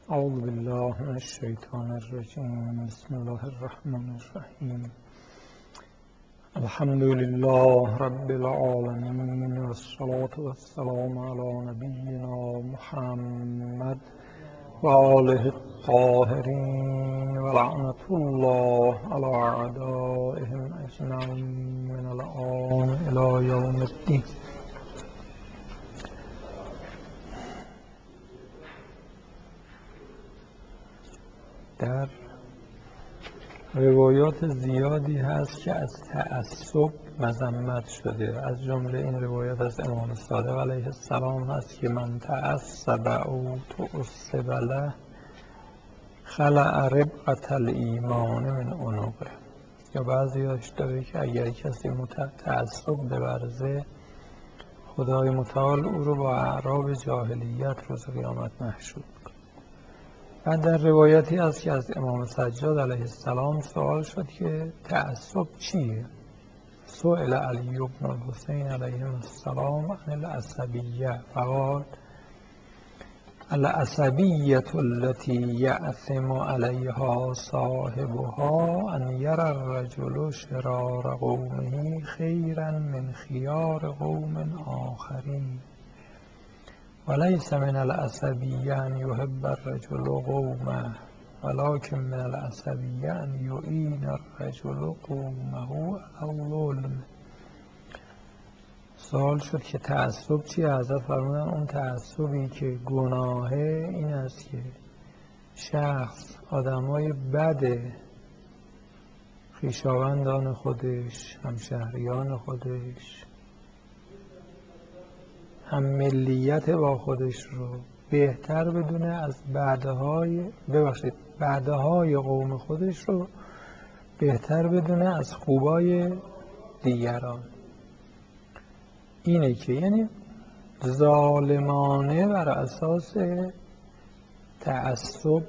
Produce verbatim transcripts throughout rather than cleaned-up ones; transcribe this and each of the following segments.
اعوذ بالله من الشیطان الرجیم. بسم الله الرحمن الرحیم. الحمد لله رب العالمین والصلاة والسلام علی نبینا محمد و آله الطاهرین و لعنة الله علی اعدائهم اجمعین من الآن الی یوم الدین. در روایات زیادی هست که از تعصب مذمت شده. از جمله این روایات از امام صادق علیه السلام هست که من تعصب او تعصب له خلع ربقة الایمان من عنقه. یا بعضی هاش داره که اگر کسی تعصب بورزه خدای متعال او رو با اعراب جاهلیت روز قیامت محشور. و در روایتی هست که از امام سجاد علیه السلام سوال شد که تعصب چیه؟ سئل علی بن الحسین علیه السلام عن العصبیه فقال العصبیة التي یأثم علیها صاحبها ان یرى الرجل شرار قومه خیرا من خیار قوم آخرین وليس من العصبية أن يحب الرجل قومه ولكن من العصبية أن يعين الرجل قومه أو ظلم. سوال شد که تعصب چیه؟ حضرت فرمودن اون تعصبی که گناهه این است که شخص آدمای بد خویشاوندان خودش، همشهریان خودش، هم ملیت با خودش رو بهتر بدونه از بعدهای ببخشید بعدهای قوم خودش رو بهتر بدونه از خوبای دیگران. اینه که یعنی ظالمانه بر اساس تعصب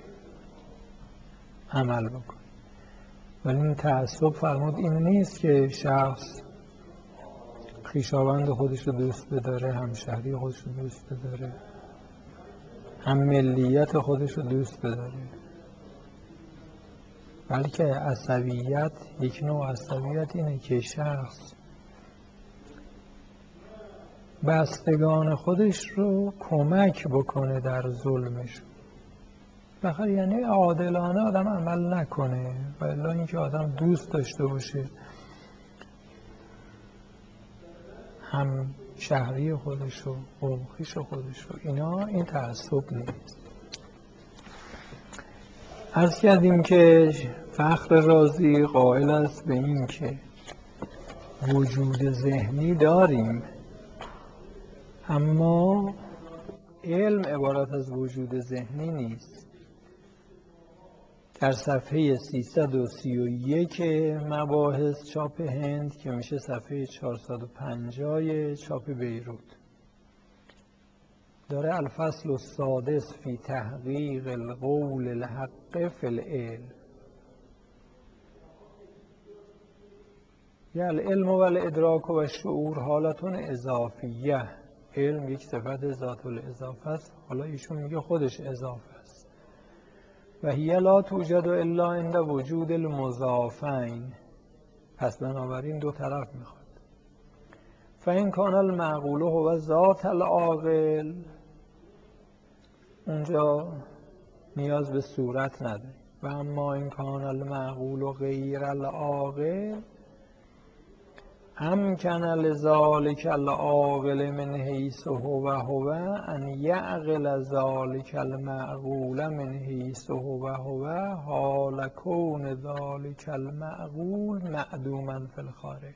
عمل بکن. ولی این تعصب فرمود این نیست که شخص خویشاوند خودش رو دوست بداره، همشهری خودش رو دوست بداره، هم ملیت خودش رو دوست بداره، بلکه عصبیت، یک نوع عصبیت اینه که شخص بستگان خودش رو کمک بکنه در ظلمش. بخاطر یعنی عادلانه آدم عمل نکنه، و الا اینکه آدم دوست داشته باشه هم شهری خودش و قومخیش خودش رو، اینا این تعصب نیست. عرض کردیم که فخر رازی قائل است به این که وجود ذهنی داریم، اما علم عبارت از وجود ذهنی نیست. در صفحه سیصد و سی و یک مباحث چاپ هند که میشه صفحه چهارصد و پنجاه چاپ بیروت داره الفصل السادس فی تحقیق القول الحق فی العلم. یا العلم و الادراک و الشعور حالتون اضافیه. علم یک صفت ذات الاضافه است، حالا ایشون میگه خودش اضافه است. و هی لا توجد الا عند وجود المضافین. پس بنابراین دو طرف میخواد. فإن کان المعقول هو ذات العاقل، اونجا نیاز به صورت نداره. و اما این کان المعقول غیر العاقل امکن لذالک العاقل من حیث هو هو ان یعقل ذالک المعقول من حیث هو هو حال کون ذالک المعقول معدوما فی الخارج.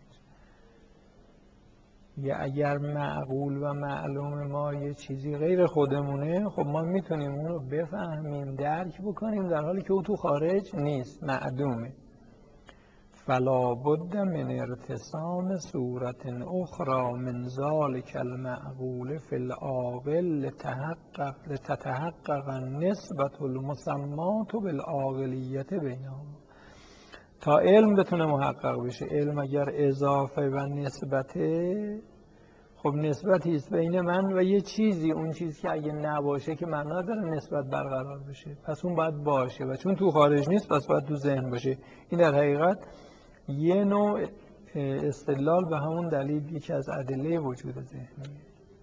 یا اگر معقول و معلوم ما یه چیزی غیر خودمونه، خب ما میتونیم اون رو بفهمیم، درک بکنیم، در حالی که او تو خارج نیست، معدومه. فلا بد من ارتسام صورت اخرى من ذلك المعقول في العاقل لتحقق لتتحقق النسبة المسمات بالعاقلیت بینهما. تا علم بتونه محقق بشه. علم اگر اضافه و نسبته، خب خب نسبتی است بین من و یه چیزی، اون چیزی که اگه نباشه که معنا داره نسبت برقرار بشه، پس اون باید باشه و چون تو خارج نیست پس باید تو ذهن باشه. این در حقیقت یه نوع استدلال به همون دلیل یکی از ادله وجود ذهنیه.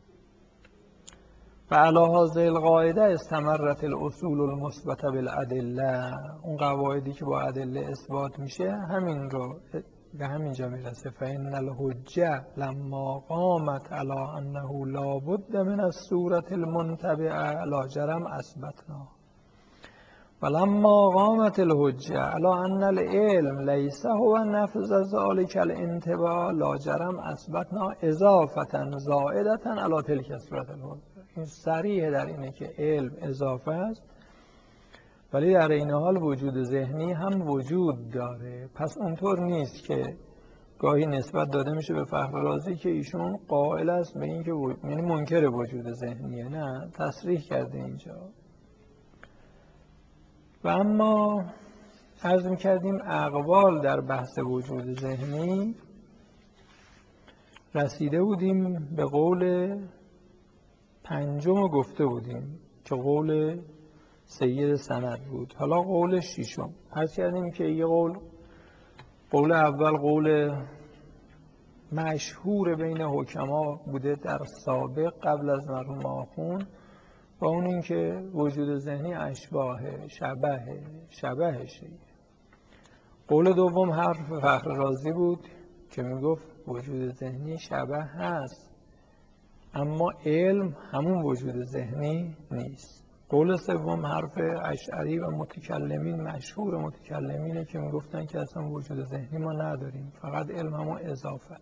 و علی هذه القاعده استمرت الاصول المثبته بالادله، اون قواعدی که با ادله اثبات میشه همین رو به همینجا میرسه. فإن الحجه لما قامت علی انه لا بد من الصورة المنتبعه لا جرم اثبتنا ولما قامت الحجه علی ان العلم لیس هو نفذ ذلك الانتباع لا جرم اثبتنا اضافه زائده علی تلک الصورة الحجه. این صریح در اینه که علم اضافه است ولی در این حال وجود ذهنی هم وجود داره. پس اونطور نیست که گاهی نسبت داده میشه به فخر رازی که ایشون قائل است به این که و... یعنی منکر وجود ذهنیه. نه، تصریح کرده اینجا. و اما عرض میکردیم اقوال در بحث وجود ذهنی رسیده بودیم به قول پنجم رو گفته بودیم که قول سید سند بود. حالا قول ششم عرض کردیم که یه قول قول اول قول مشهور بین حکما بوده در سابق قبل از مرحوم آخوند و اون این که وجود ذهنی اشباهه، شبهه، شبهشه. قول دوم حرف فخر رازی بود که میگفت وجود ذهنی شبه هست اما علم همون وجود ذهنی نیست. قول سوم حرف اشعری و متکلمین، مشهور متکلمینه که میگفتن که اصلا وجود ذهنی ما نداریم، فقط علم همون اضافه.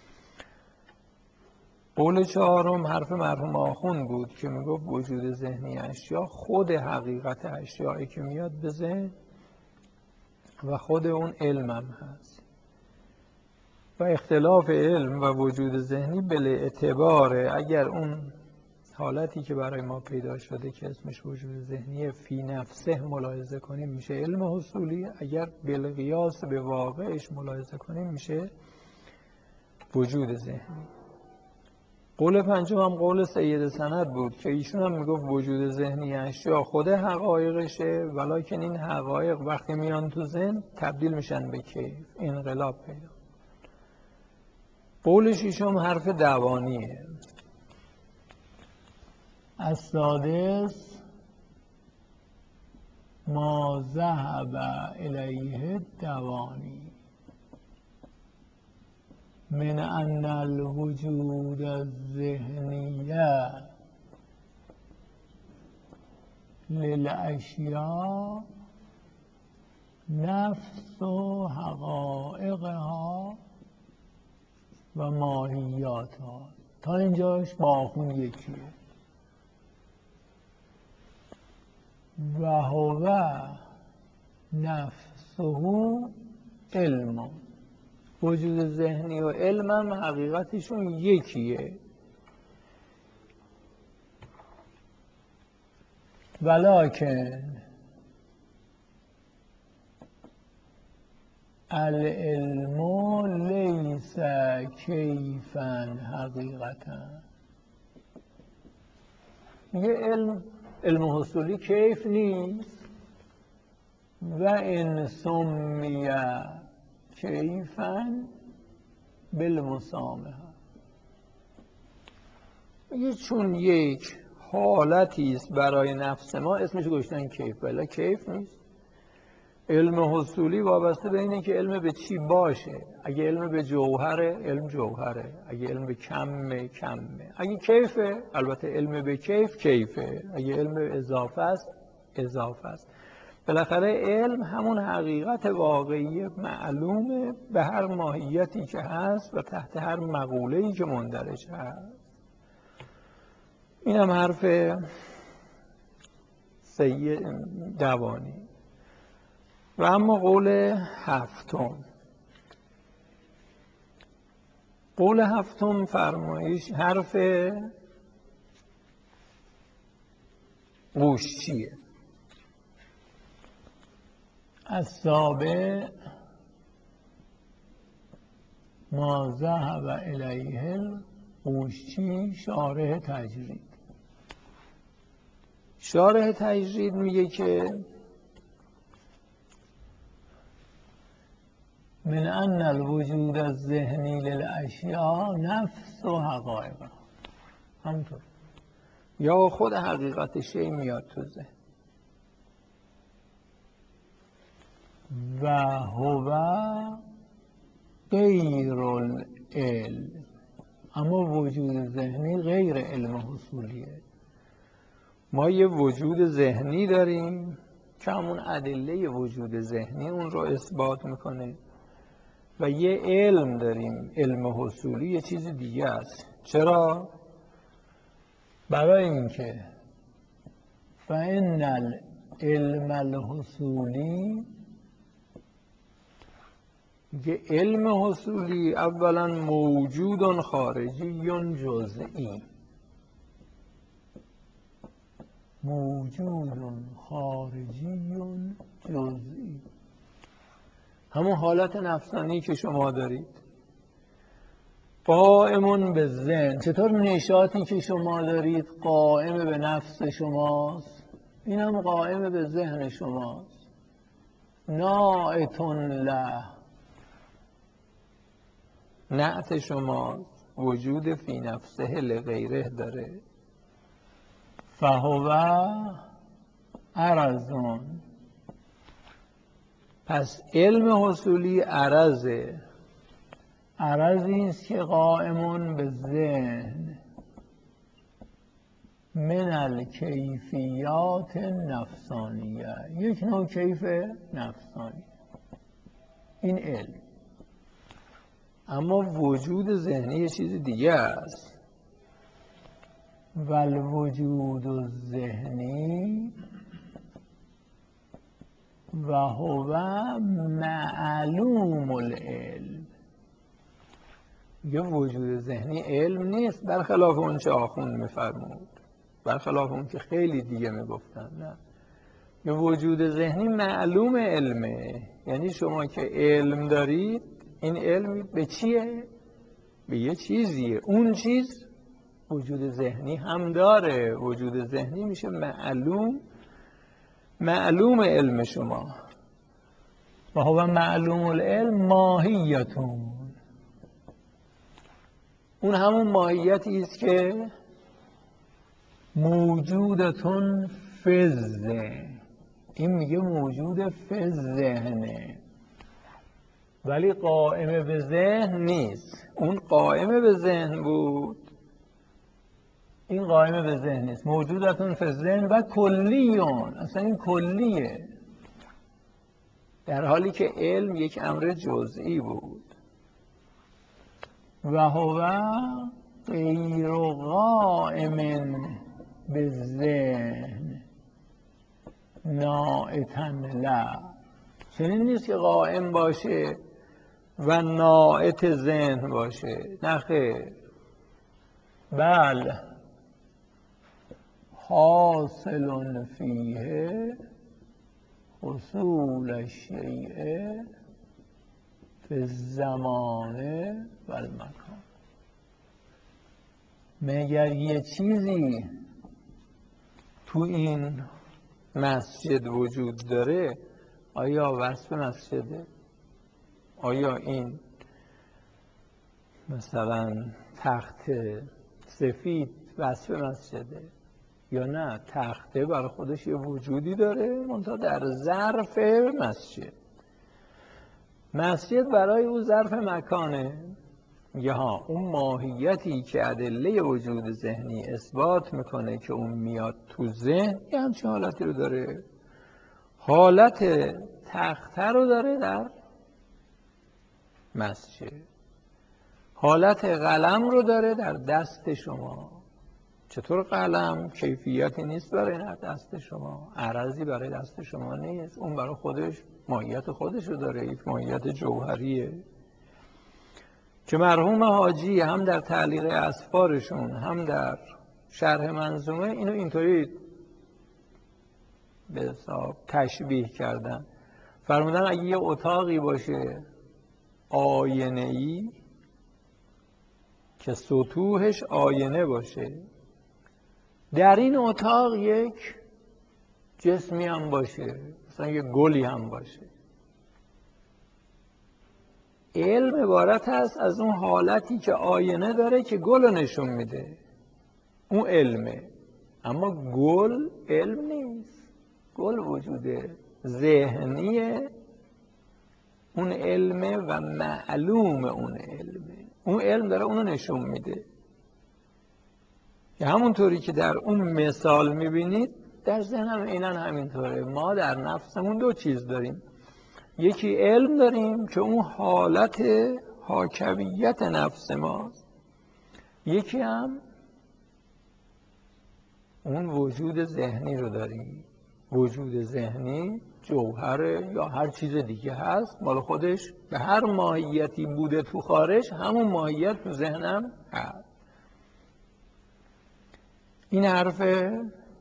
قول چهارم حرف مرحوم آخوند بود که میگفت وجود ذهنی اشیا خود حقیقت اشیایی که میاد به ذهن و خود اون علم هم هست و اختلاف علم و وجود ذهنی بل اعتباره. اگر اون حالتی که برای ما پیدا شده که اسمش وجود ذهنیه فی نفسه ملاحظه کنیم میشه علم حصولی، اگر بالقیاس به واقعش ملاحظه کنیم میشه وجود ذهنی. قول پنجم هم قول سید سند بود که ایشون هم میگفت وجود ذهنی اشیا خود حقایقشه ولیکن این حقایق وقتی میان تو ذهن تبدیل میشن به کیف، انقلاب پیدا. قول ششم حرف دوانیه. السادس ما ذهب الیه الدوانی من ان الوجود الذهنیه للاشیاء نفس و حقائقها و ماهیاتها. تا اینجاش با آخوند یکیه. و هو نفسه علم، وجود ذهنی و علم هم حقیقتشون یکیه. ولکن العلم لیس کیفا حقیقتا. میگه علم علم حصولی کیف نیست و ان سمی کیفا بالمسامحه. میگه چون یک حالتی است برای نفس ما اسمش گذاشتن کیف، ولی کیف نیست. علم حصولی وابسته به اینه که علم به چی باشه. اگه علم به جوهره، علم جوهره. اگه علم به کمه، کمه. اگه کیفه، البته علم به کیف کیفه. اگه علم به اضافه است، اضافه است. بالاخره علم همون حقیقت واقعی معلومه به هر ماهیتی که هست و تحت هر مقوله‌ای که مندرج هست. این هم حرف سید دوانی. و اما قول هفتم، قول هفتم فرمایش حرف قوشچیه. السابع ما ذهب الیه قوشچی شارح تجرید. شارح تجرید میگه که من ان الوجود الذهنی للاشیاء نفس و حقایق، همونطور یا خود حقیقت شی میاد تو ذهن و هو غیر العلم، اما وجود ذهنی غیر علم حصولیه. ما یه وجود ذهنی داریم که همون ادله وجود ذهنی اون رو اثبات میکنه و یه علم داریم، علم حصولی یه چیز دیگه است. چرا؟ برای اینکه فإن العلم الحصولی، که علم حصولی اولا موجود خارجی جزئی، موجود خارجی جزئی، همون حالت نفسانی که شما دارید، قائمون به ذهن. چطور نشاطی که شما دارید قائم به نفس شماست، این هم قائم به ذهن شماست. ناعتون له، نعت شماست، وجود فی نفسه لغیره داره. فهو عرضون، پس علم حصولی عرضه، عرضی است که قائمون به ذهن، من الکیفیات نفسانیه، یک نوع کیف نفسانی، این علم. اما وجود ذهنی یه چیز دیگه است. والوجود الذهنی و هو معلوم العلم، یه وجود ذهنی علم نیست، برخلاف اون چه آخوند میفرمود، برخلاف اون که خیلی دیگه میگفتن. نه، یه وجود ذهنی معلوم علمه، یعنی شما که علم دارید، این علم به چیه؟ به یه چیزیه، اون چیز وجود ذهنی هم داره. وجود ذهنی میشه معلوم، معلوم علم شما. و هو معلوم العلم ماهیتون، اون همون ماهیتی است که موجودتون فی الذهن، این میگه موجود فی الذهنه، ولی قائم به ذهن نیست. اون قائم به ذهن بود، این قائم به ذهن نیست. موجودتون فی الذهن و کلیون، اصلا این کلیه، در حالی که علم یک امر جزئی بود. و هو غیر قائم به ذهن ناعتا له، چنین نیست که قائم باشه و ناعت ذهن باشه، نه خیر. بل حاصل فیه حصول الشیء فی الزمان و المکان. مگر یه چیزی تو این مسجد وجود داره، آیا وصف مسجده؟ آیا این مثلا تخت سفید وصف مسجده یا نه؟ تخته برای خودش یه وجودی داره، منتها در ظرف مسجد. مسجد برای او ظرف مکانه. یا ها، اون ماهیتی که ادله وجود ذهنی اثبات میکنه که اون میاد تو ذهن، یه همچین حالتی رو داره. حالت تخته رو داره در مسجد، حالت قلم رو داره در دست شما. چطور قلم کیفیتی نیست برای دست شما، عرضی برای دست شما نیست، اون برای خودش ماهیت خودش رو داره، یک ماهیت جوهریه که مرحوم حاجی هم در تعلیق اسفارشون هم در شرح منظومه اینو اینطوری به حساب تشبیه کردن. فرمودن اگه یه اتاقی باشه آینه‌ای که سطوحش آینه باشه، در این اتاق یک جسمی هم باشه، مثلا یک گلی هم باشه. علم عبارت هست از اون حالتی که آینه داره که گل رو نشون میده، اون علمه. اما گل علم نیست، گل وجود ذهنیه، اون علمه و معلوم اون علمه، اون علم داره اونو نشون میده. که همونطوری که در اون مثال میبینید در ذهنم اینن همینطوره. ما در نفسمون دو چیز داریم، یکی علم داریم که اون حالت حاکمیت نفس ماست، یکی هم اون وجود ذهنی رو داریم. وجود ذهنی جوهره یا هر چیز دیگه هست، مال خودش به هر ماهیتی بوده تو خارج همون ماهیت تو ذهنم هست. این حرفه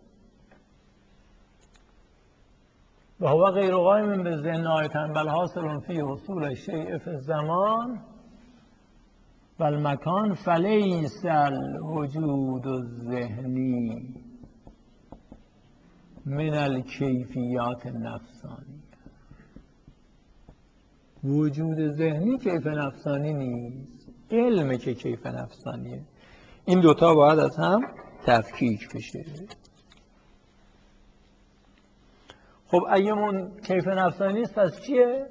و هو غیر قائم به ذهن آیتن بل حاصل فی حصول شیء فی الزمان و المکان فلیس الوجود الذهنی من الکیفیات نفسانی. وجود ذهنی کیف نفسانی نیست، علم که کیف نفسانیه. این دوتا باید از هم تفکیک بشه. خب اگه من کیف نفسانی نیست پس چیه؟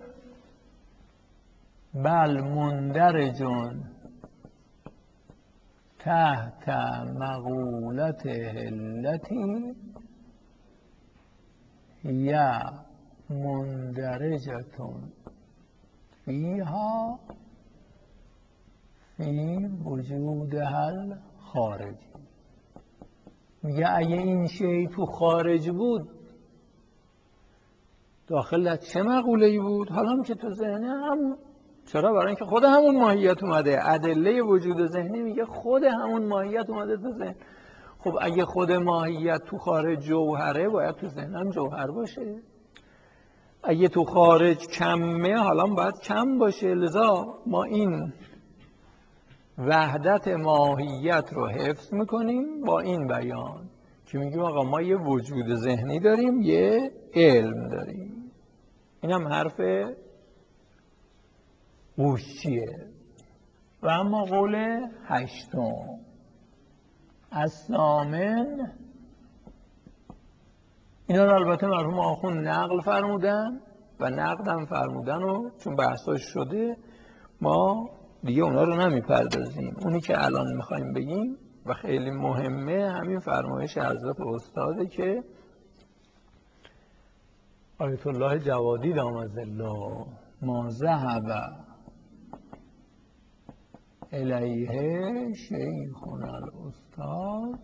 بل مندرجون تحت مقولت علتی یا مندرجتون فیها فی وجود حل خارجی. میگه اگه این شی تو خارج بود داخل چه مقوله‌ای بود؟ حالا هم که تو ذهنه هم. چرا؟ برای اینکه خود همون ماهیت اومده. ادله وجود ذهنی میگه خود همون ماهیت اومده تو ذهن. خب اگه خود ماهیت تو خارج جوهره باید تو ذهن هم جوهر باشه. اگه تو خارج کمه حالا باید کم باشه. لذا ما این وحدت ماهیت رو حفظ میکنیم با این بیان که میگیم آقا ما یه وجود ذهنی داریم، یه علم داریم. این هم حرف قوشچیه. و اما قول هشتم الثامن، اینا رو البته مرحوم آخوند نقل فرمودن و نقدم فرمودن و چون بحثاش شده ما دیگه اونا رو نمیپردازیم. اونی که الان میخوایم بگیم و خیلی مهمه همین فرمایش حضرت استاده که آیت الله جوادی دام ظله ما ذهب الیه شیخنا الاستاد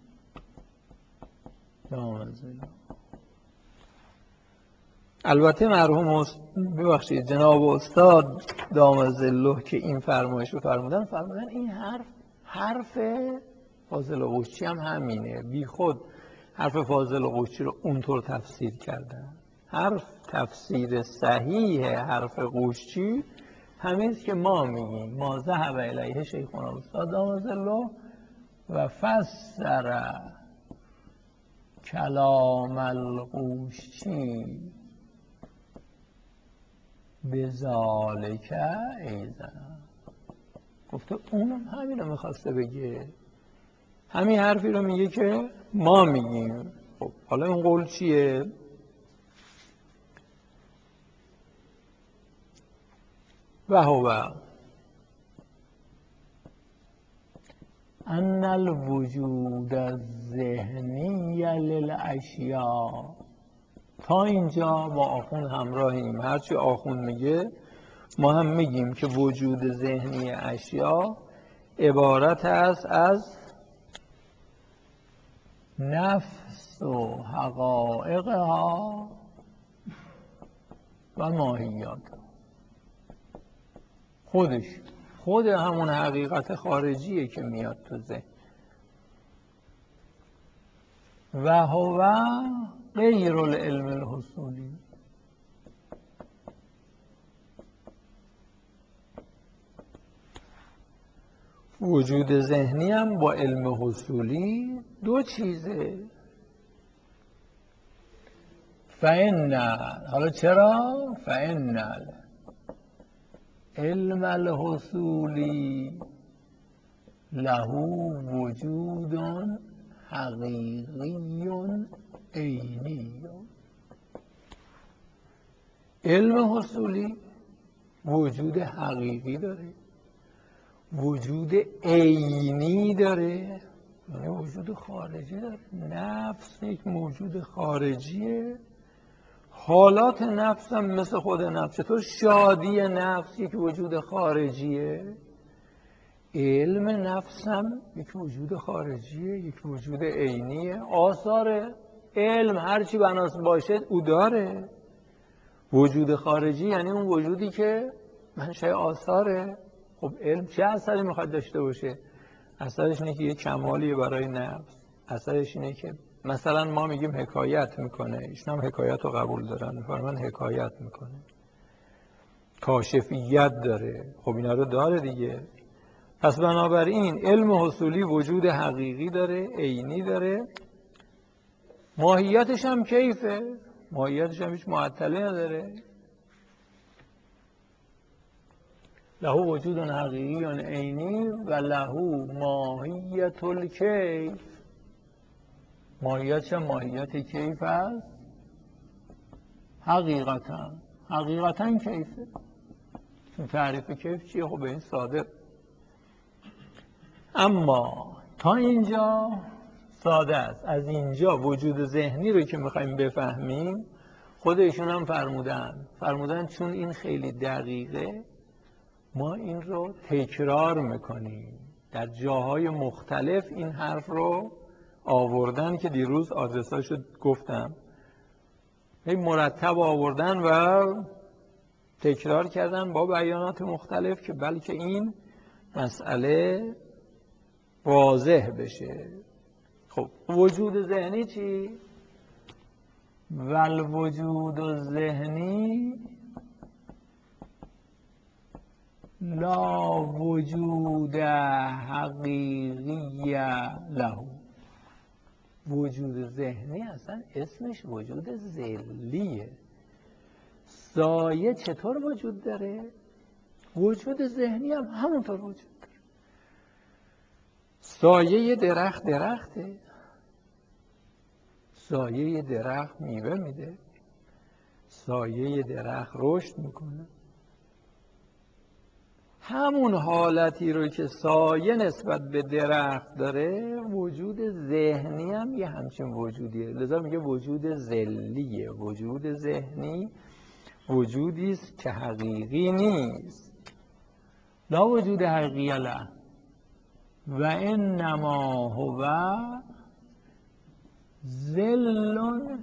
دام ظله. البته مرحوم ببخشید جناب استاد دام ظله که این فرمایش رو فرمودن فرمودن این حرف حرف فاضل قوشچی هم همینه. بی خود حرف فاضل قوشچی رو اونطور تفسیر کردن. حرف تفسیر صحیح حرف قوشچی همین که ما میگیم ما ذهب الیه شیخنا الاستاد دام ظله و فسر کلام القوشچی بذالک ایضا. گفته اونم همین رو میخواسته بگه، همین حرفی رو میگه که ما میگیم. خب حالا این قول چیه؟ و هو ان الوجود الذهنی للاشیاء. تا اینجا با آخوند همراهیم، هرچی آخوند میگه ما هم میگیم که وجود ذهنی اشیا عبارت است از نفس و حقایقها و ماهیات. خودش خود همون حقیقت خارجیه که میاد تو ذهن. و هو غیر العلم الحصولی. وجود ذهنی هم با علم حصولی دو چیزه. فإن، حالا چرا؟ فإن علم الحصولی له وجود حقیقی عینی. علم حصولی وجود حقیقی داره، وجود عینی داره، یعنی وجود خارجی داره. نفس یک موجود خارجیه، حالات نفس هم مثل خود نفس. چطور شادی نفس یک وجود خارجیه، علم نفس هم یک وجود خارجیه، یک وجود عینیه. آثار علم هرچی بناس باشه او داره. وجود خارجی یعنی اون وجودی که منشأ آثاره. خب علم چه اثری میخواد داشته باشه؟ اثرش اینه که یه کمالیه برای نفس. اثرش اینه که مثلا ما میگیم حکایت میکنه، ایشون هم حکایت رو قبول دارن، میفرمان حکایت میکنه، کاشفیت داره. خب اینا رو داره دیگه. پس بنابراین علم حصولی وجود حقیقی داره، عینی داره، ماهیتش هم کیفه، ماهیتش هم هیچ معطلی نداره. له وجود حقیقی عینی و له ماهیت الکیف. ماهیتش هم ماهیت کیف است. حقیقتا حقیقتا کیفه. تعریف کیف چیه؟ خب به این ساده. اما تا اینجا ساده است. از اینجا وجود ذهنی رو که میخوایم بفهمیم، خودشون هم فرمودن فرمودن چون این خیلی دقیقه ما این رو تکرار میکنیم. در جاهای مختلف این حرف رو آوردن که دیروز آدرساشو گفتم، هی مرتب آوردن و تکرار کردن با بیانات مختلف که بلکه این مسئله واضح بشه. خب وجود ذهنی چی؟ والوجود الذهنی لا وجود حقیقی له. وجود ذهنی اصلا اسمش وجود ذلیه. سایه چطور وجود داره؟ وجود ذهنی هم همونطور وجود داره. سایه درخت درخته، سایه درخت میوه میده، سایه درخت رشد میکنه. همون حالتی رو که سایه نسبت به درخت داره، وجود ذهنی هم یه همچین وجودیه. لذا میگه وجود ذلیه. وجود ذهنی وجودی است که حقیقی نیست. لا وجود حقیقی له و انما هو ذل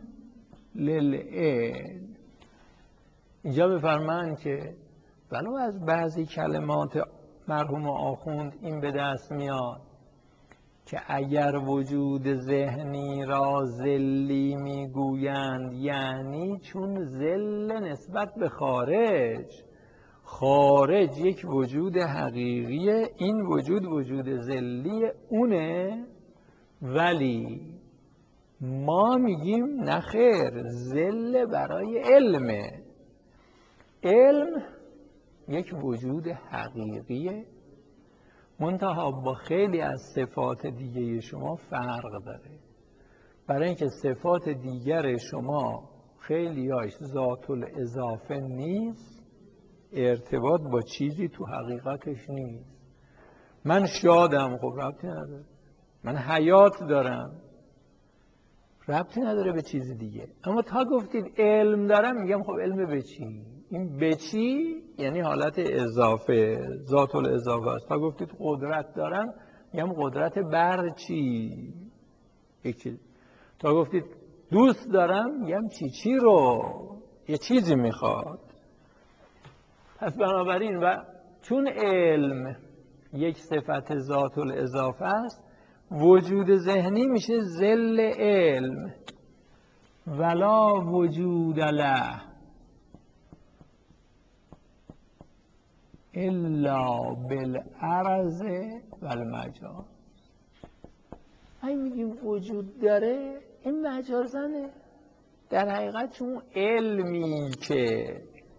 للعلم. اینجا بفرمایند که ولو از بعضی کلمات مرحوم آخوند این به دست میاد که اگر وجود ذهنی را ذلی میگویند یعنی چون ذل نسبت به خارج، خارج یک وجود حقیقیه، این وجود وجود ذلی اونه، ولی ما میگیم نخیر، ذل برای علمه. علم یک وجود حقیقیه، منتها با خیلی از صفات دیگه شما فرق داره. برای اینکه صفات دیگر شما خیلی هاش ذات الاضافه نیست، ارتباط با چیزی تو حقیقتش نیست. من شادم، خب ربطی نداره. من حیات دارم، ربطی نداره به چیز دیگه. اما تا گفتید علم دارم، میگم خب علم به چی؟ این به چی یعنی حالت اضافه، ذات الاضافه است. تا گفتید قدرت دارم، میگم قدرت بر چی؟ یکی. تا گفتید دوست دارم، میگم چی چی رو؟ یه چیزی میخواد. پس بنابراین و چون علم یک صفت ذات الاضافه است، وجود ذهنی میشه ذل علم. ولا وجود له الا بالعرض و المجاز. اگه میگیم وجود داره، این مجازنه. در حقیقت چون علمی که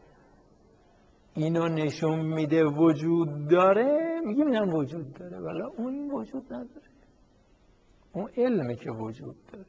اینو نشون میده وجود داره، میگیم اینم وجود داره، ولی اون وجود نداره. اون علمی که وجود داره.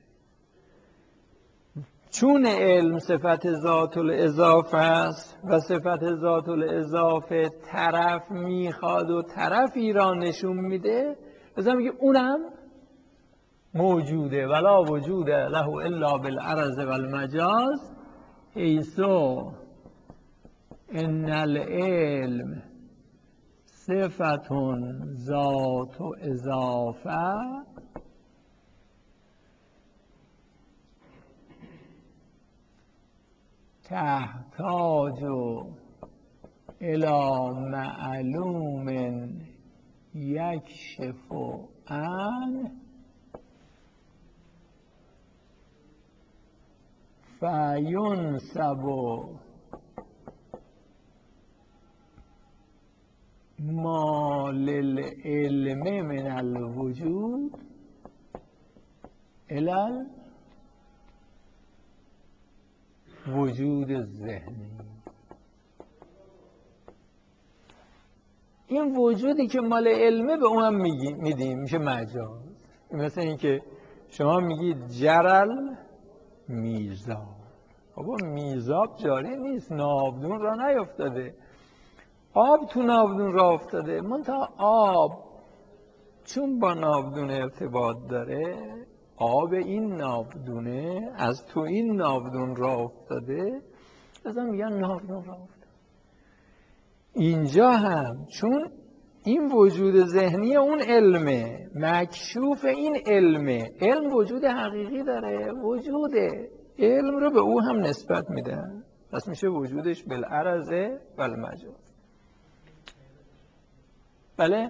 چون علم صفت ذات الاضافه است و صفت ذات الاضافه طرف میخواد و طرفی را نشون میده، مثلا میگه اونم موجوده. ولا وجود له الا بالعرض و المجاز حیثو ان العلم صفت ذات اضافه تحتاج الى معلوم یکشف عنه فینسب ما للعلم من الوجود الی وجود ذهنی. این وجودی که مال علمه به اونم میدیم، میشه مجاز. مثل این که شما میگید جرل میزاب. بابا میزاب جاری نیست، ناودون را نیفتاده. آب تو ناودون را افتاده، منتها آب چون با ناودون ارتباط داره، آب این ناودونه از تو این ناودون را افتاده، ازا میگن ناودون را افتاده. اینجا هم چون این وجود ذهنی اون علمه، مکشوف این علمه، علم وجود حقیقی داره، وجود علم رو به او هم نسبت میدن، پس میشه وجودش بالعرض و المجاز. بله؟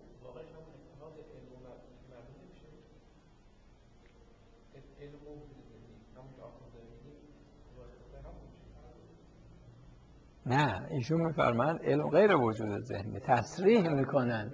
نه، ایشون میفرمایند علم غیر وجود ذهنی، تصریح میکنن.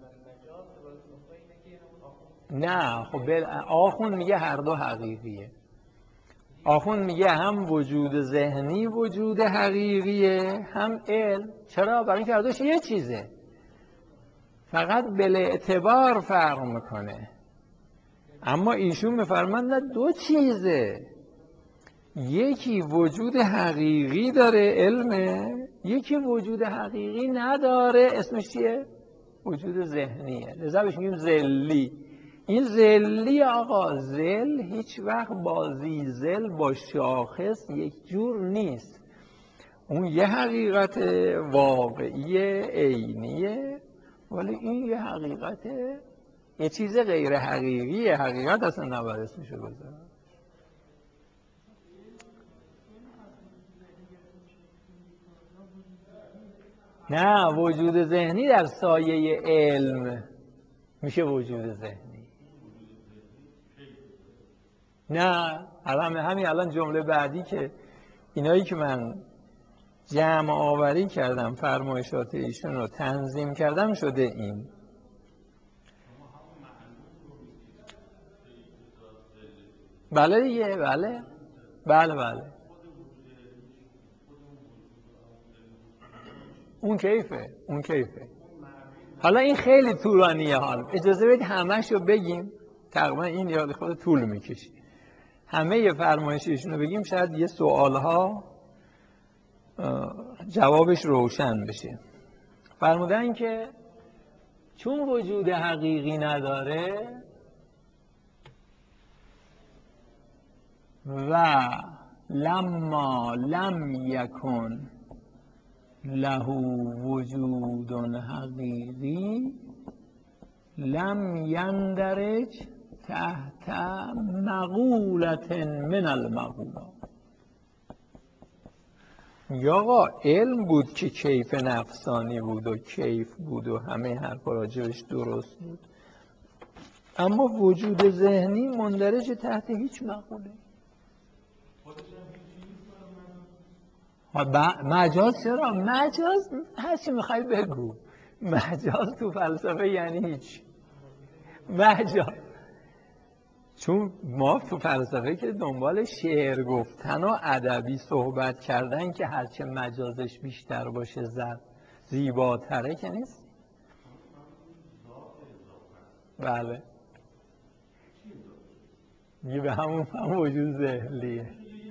نه خب بل... آخون میگه هر دو حقیقیه. آخون میگه هم وجود ذهنی وجود حقیقیه، هم علم. چرا؟ برای اینکه هر دوش یه چیزه، فقط بالاعتبار فرق میکنه. اما ایشون میفرمایند نه، دو چیزه. یکی وجود حقیقی داره علمه، یکی وجود حقیقی نداره، اسمش چیه؟ وجود ذهنیه. لذا بهش میگیم ذلی. این ذلی آقا، ذل هیچ وقت با زیزل با شاخص یک جور نیست. اون یه حقیقت واقعی عینیه، ولی این یه حقیقت یه چیز غیر حقیقیه. حقیقت اصلا نباید اسمشو بذارم. نه، وجود ذهنی در سایه علم میشه وجود ذهنی. نه، الان همین الان جمله بعدی که اینایی که من جمع آوری کردم، فرمایشات ایشون رو تنظیم کردم، شده این. بله دیگه، بله بله بله اون کیفه، اون کیفه. حالا این خیلی طولانیه، حال اجازه بدید همه‌شو بگیم، تقریبا این یاد خود طول میکشه. همه فرمایششون رو بگیم، شاید یه سوالها جوابش روشن بشه. فرمودن که چون وجود حقیقی نداره و لما لم یکن له وجود حقیقی لم یندرج تحت مقولت من المقولات. یا آقا علم بود که کیف نفسانی بود و کیف بود و همه حرفا راجبش درست بود، اما وجود ذهنی مندرج تحت هیچ مقوله. مجاز چرا؟ مجاز هرچی میخوای بگو. مجاز تو فلسفه یعنی هیچ. مجاز چون ما تو فلسفه که دنبال شعر گفتن و ادبی صحبت کردن که هرچه مجازش بیشتر باشه زد زیباتره که نیست. بله میگه به همون هم وجود ذهنیه.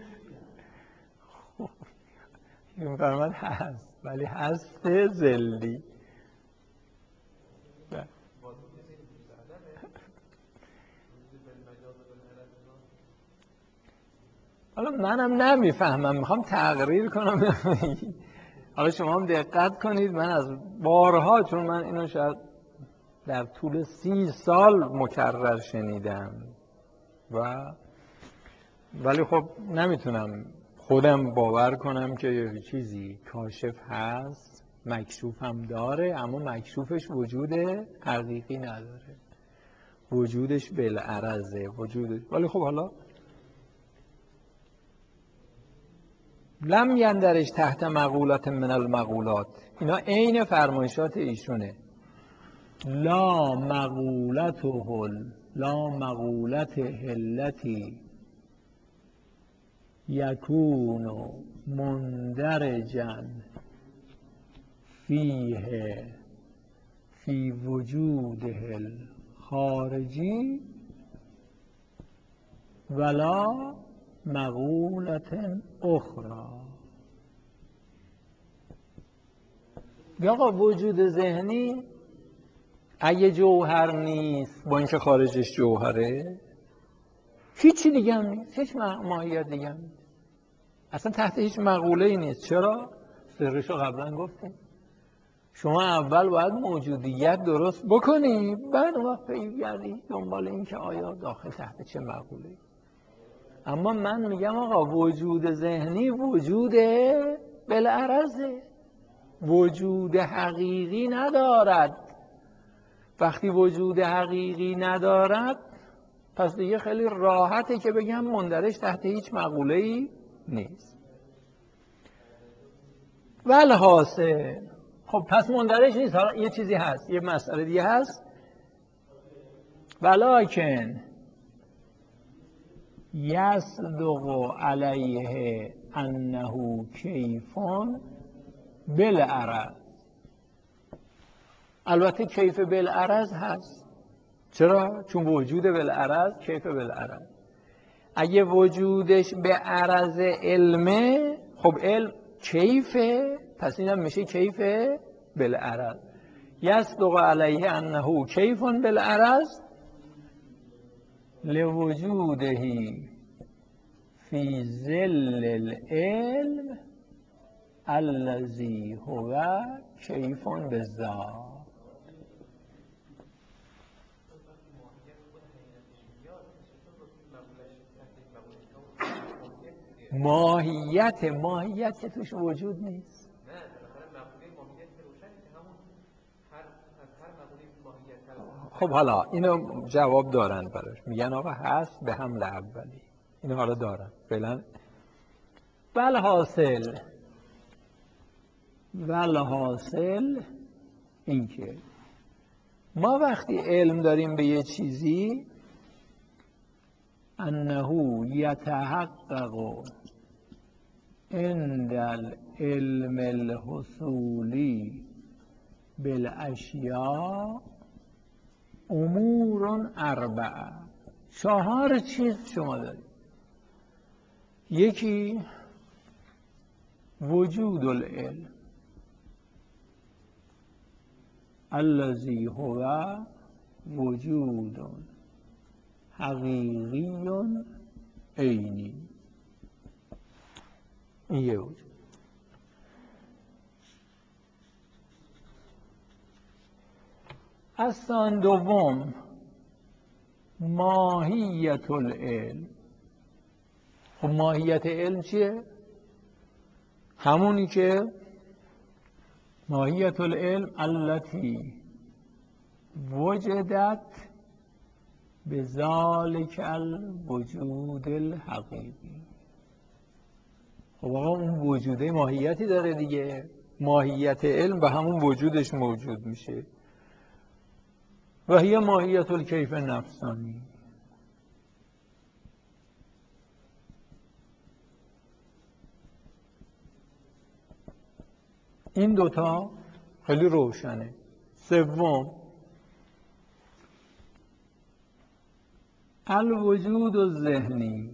خب این فرمد هست ولی هست ذلی. حالا منم نمیفهمم میخوام تقریر کنم. حالا شما هم دقت کنید، من از بارها، چون من اینو شاید در طول سی سال مکرر شنیدم و ولی خب نمیتونم خودم باور کنم که یه چیزی کاشف هست، مکشوف هم داره، اما مکشوفش وجود حقیقی نداره، وجودش بالعرضه وجودش. ولی خب حالا لم یندرج تحت مقولات من المقولات، اینا عین فرمایشات ایشونه. لا مقولته لا مقولته التي یکون مندرجا فیه فی وجوده الخارجی ولا مقولت اخرى. آقا وجود ذهنی اگه جوهر نیست با اینکه خارجش جوهره، هیچی دیگه هم نیست، هیچ ماهیت دیگه هم نیست، اصلا تحت هیچ مقوله ای نیست. چرا؟ سرشو قبلا گفتیم. شما اول باید موجودیت درست بکنی، بعد وقت بگردی دنبال این که آیا داخل تحت چه مقوله. اما من میگم آقا وجود ذهنی وجود بالعرضه، وجود حقیقی ندارد. وقتی وجود حقیقی ندارد پس دیگه خیلی راحته که بگم مندرج تحت هیچ مقوله‌ای نیست. والحاصل خب پس مندرج نیست. حالا یه چیزی هست، یه مسئله دیگه هست. ولکن یصدق علیه انه کیفون بالعرض. البته کیف بالعرض هست. چرا؟ چون وجود بالعرض کیف بالعرض. اگه وجودش به عرض علمه، خب علم کیفه، پس اینم میشه کیف بالعرض. یصدق علیه انه کیفون بالعرض لوجوده فی ظل العلم الذی هو کیفون بالذات. ماهیت ماهیت که توش وجود نیست. خب حالا اینو جواب دارن براش، میگن آقا هست به حمل اولی، اینو حالا دارن فعلا. والحاصل والحاصل این که ما وقتی علم داریم به یه چیزی، انه یتحقق عند العلم الحصولی بالاشیاء امور اربعه. چهار چیز شما دارید. یکی وجود العلم الذی هو وجود حقیقی عینی. این یه وجود. اصلا دوم ماهیت العلم. خب ماهیت علم چیه؟ همونی که ماهیت العلم التي وجدت بذلك الوجود الحقیقی. خب آقا اون وجوده ماهیتی داره دیگه، ماهیت علم به همون وجودش موجود میشه. و هی ماهیت الکیف نفسانی. این دوتا خیلی روشنه. سوم، الوجود الذهنی.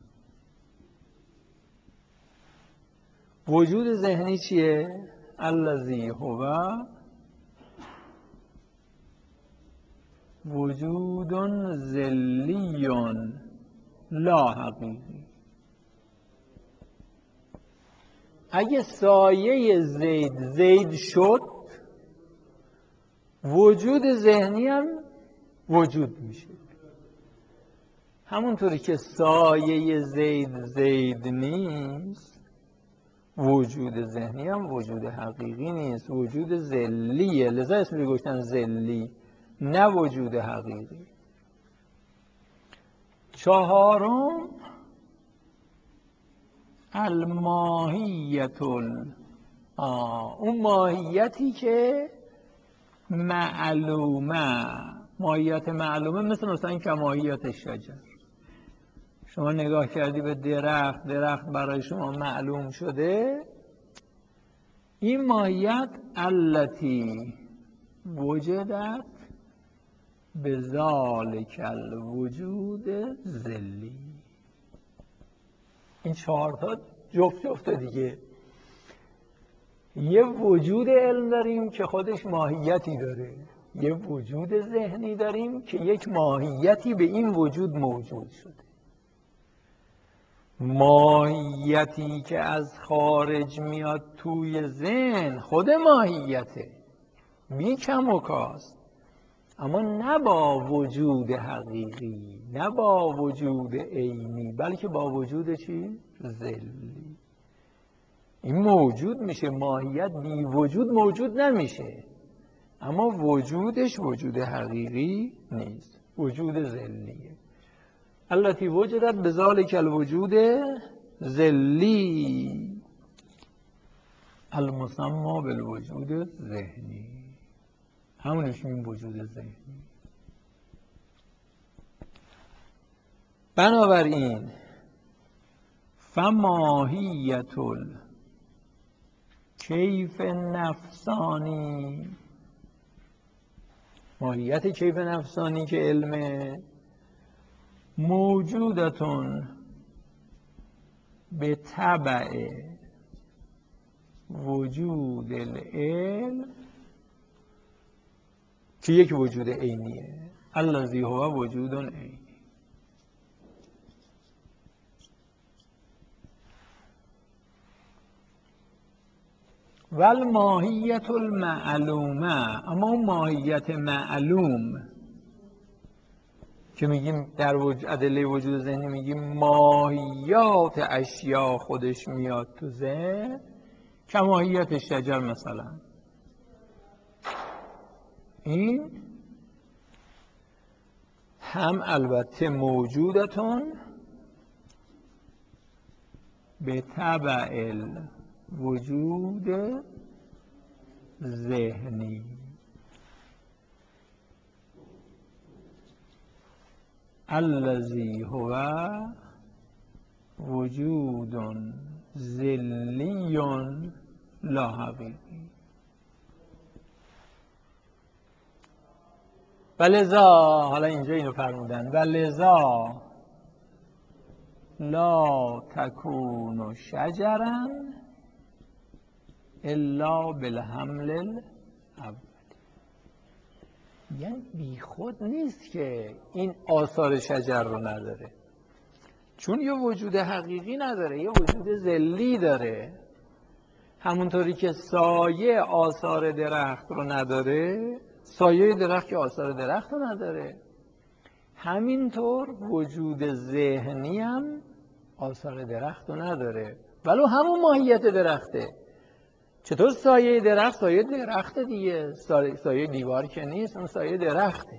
وجود ذهنی چیه؟ الذی هو وجود ذلی لا حقیقی. اگه سایه زید زید شد، وجود ذهنی هم وجود میشه. همونطوری که سایه زید زید نیست، وجود ذهنی هم وجود حقیقی نیست، وجود ذلیه. لذا اسمی گفتن ذلی، نه وجود حقیقی. چهارم، الماهیت ال آه. اون ماهیتی که معلومه. ماهیت معلومه مثل مثلا که ماهیت شجر. شما نگاه کردی به درخت، درخت برای شما معلوم شده. این ماهیت التی وجدت به ذالک الوجود ذلی. این چهار تا جفت جفت دیگه. یه وجود علم داریم که خودش ماهیتی داره، یه وجود ذهنی داریم که یک ماهیتی به این وجود موجود شده. ماهیتی که از خارج میاد توی ذهن خود ماهیته، بی کم و کاست، اما نه با وجود حقیقی، نه با وجود عینی، بلکه با وجود چی؟ ذلی. این موجود میشه. ماهیت بی وجود موجود نمیشه، اما وجودش وجود حقیقی نیست، وجود ذلیه. التی وجدت بذالک الوجود ذلی المسمى بالوجود ذهنی. همونش این وجود ذهنی. بنابراین فماهیت الکیف نفسانی، ماهیت کیف نفسانی که علمه، موجودتون به تبع وجود العلم که یک وجود عینیه. الذی هو وجود عینی. و الماهیت المعلومه. اما اون ماهیت معلوم که میگیم در وجود ادله وجود ذهنی، میگیم ماهیات اشیا خودش میاد تو ذهن، که ماهیت شجر مثلا. این هم البته موجودتون به تبع وجود ذهنی. الذی هو وجود ذلی لا حقیقی. و لذا، حالا اینجا اینو فرمودن، و لذا لا تکون شجرا الا بالحمل الاول. یعنی بی خود نیست که این آثار شجر رو نداره، چون یه وجود حقیقی نداره، یه وجود ذلی داره. همونطوری که سایه آثار درخت رو نداره، سایه درخت که آثار درخت رو نداره، همینطور وجود ذهنی هم آثار درخت رو نداره، ولو همون ماهیت درخته. چطور سایه درخت؟ سایه درخت دیگه، سایه دیوار که نیست، اون سایه درخته.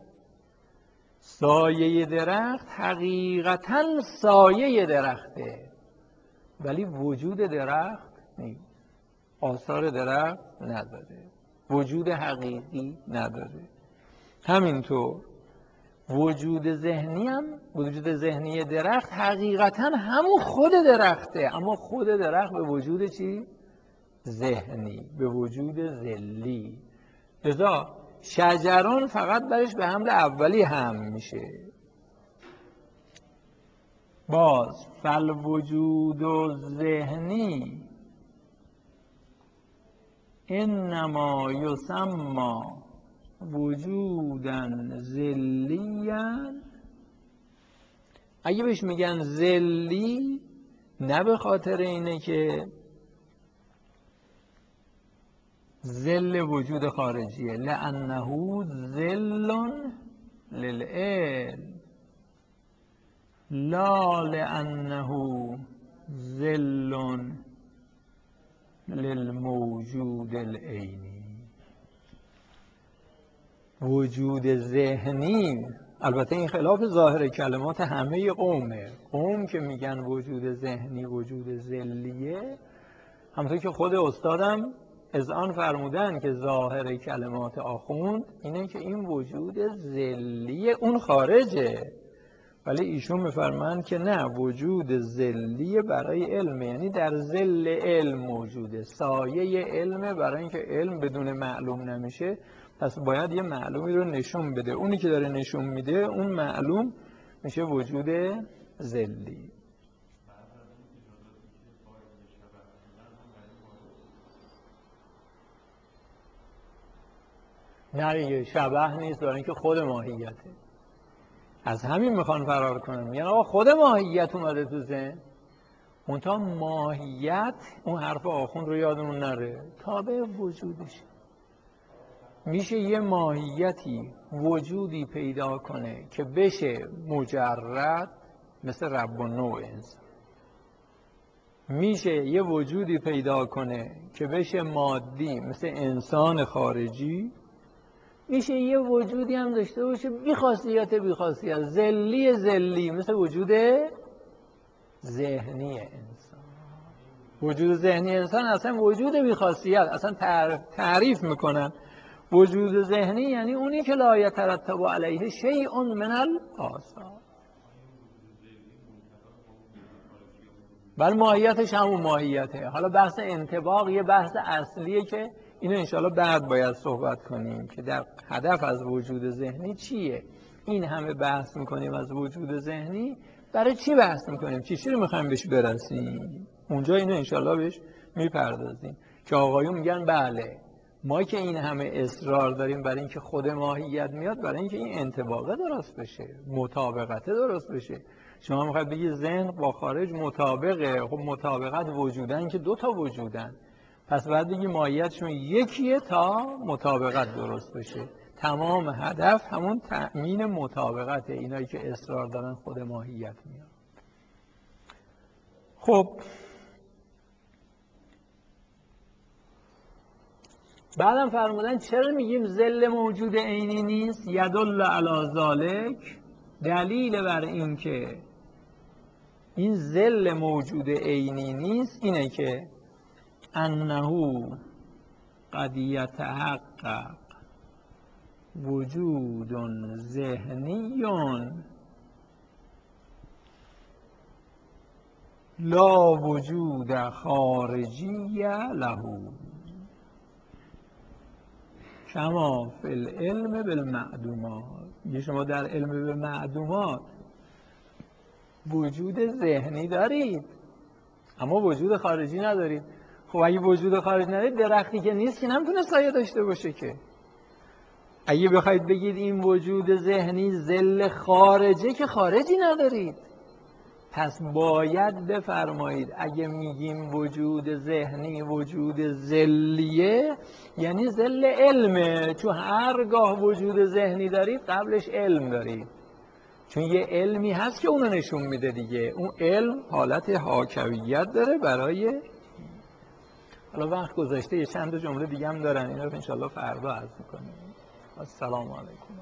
سایه درخت حقیقتاً سایه درخته، ولی وجود درخت نیست، آثار درخت نداره، وجود حقیقی نداره. همینطور وجود ذهنی هم، وجود ذهنی درخت حقیقتا همون خود درخته، اما خود درخت به وجود چی؟ ذهنی، به وجود ذلی. لذا شجران فقط برش به حمل اولی هم میشه. باز فالوجود و ذهنی انما یسمى وجوداً ذلیاً. اگه بهش میگن ذلی، نه به خاطر اینه که ذل وجود خارجیه، لأنه ذل للعلم لا لأنه ذل للموجود العینی. وجود ذهنی، البته این خلاف ظاهر کلمات همه قومه، قوم که میگن وجود ذهنی وجود ذلیه، همونطور که خود استادم اذعان فرمودن که ظاهر کلمات آخوند اینه که این وجود ذلی اون خارجه، ولی ایشون میفرمایند که نه، وجود ذلی برای علم، یعنی در ذل علم موجوده، سایه علمه، برای اینکه علم بدون معلوم نمیشه، پس باید یه معلومی رو نشون بده، اونی که داره نشون میده اون معلوم میشه وجود ذلی. نه دیگه، شبح نیست، برای اینکه خود ماهیته. از همین میخوان فرار کنن، یعنی آقا خود ماهیت اومده تو ذهن، منتها ماهیت، اون حرف آخوند رو یادمون نره، تابع وجودش. میشه یه ماهیتی وجودی پیدا کنه که بشه مجرد، مثل رب و نوع انسان. میشه یه وجودی پیدا کنه که بشه مادی، مثل انسان خارجی. میشه یه وجودی هم داشته باشه بی خاصیت بی خاصیت، ذلی ذلی، مثل وجود ذهنی انسان. وجود ذهنی انسان اصلا وجود بی خاصیت، اصلا تعریف میکنن وجود ذهنی یعنی اونی که لا یترتب علیه شیء من الآثار. بل ماهیتش همون ماهیته. حالا بحث انطباق یه بحث اصلیه که اینو انشاءالله بعد باید صحبت کنیم که در هدف از وجود ذهنی چیه. این همه بحث میکنیم از وجود ذهنی، برای چی بحث میکنیم، چی چی رو میخوایم بهش برسیم، اونجا اینو انشاءالله بهش میپردازیم که آقایون میگن بله ما که این همه اصرار داریم برای اینکه خود ماهیت میاد، برای اینکه این انطباقه درست بشه، مطابقت درست بشه. شما میخواید بگید ذهن با خارج مطابقه، خب مطابقت وجودن که دو تا وجودن، پس بعد بگی ماهیتشون یکیه تا مطابقت درست بشه. تمام هدف همون تأمین مطابقته، اینایی که اصرار دارن خود ماهیت میاد. خب بعدم فرمودن چرا میگیم ذل موجود عینی نیست؟ یدل علی ذالک، دلیل بر این که این ذل موجود عینی نیست اینه که انه قد یتحقق وجود ذهنی لا وجود خارجی له کما فی العلم بالمعدومات. یه شما در علم بالمعدومات وجود ذهنی دارید اما وجود خارجی ندارید. خب اگه وجود خارجی ندارید، درختی که نیست که نمیتونه سایه داشته باشه که. اگه بخواید بگید این وجود ذهنی ذل خارجه، که خارجی ندارید، پس باید بفرمایید اگه میگیم وجود ذهنی وجود ذلیه یعنی ذل علمه، چون هرگاه وجود ذهنی دارید قبلش علم دارید، چون یه علمی هست که اونو نشون میده دیگه. اون علم حالت حاکویت داره برای، حالا وقت گذاشته یه چند جمله دیگه هم دارن، اینا رو انشالله فردا عرض میکنیم. السلام علیکم.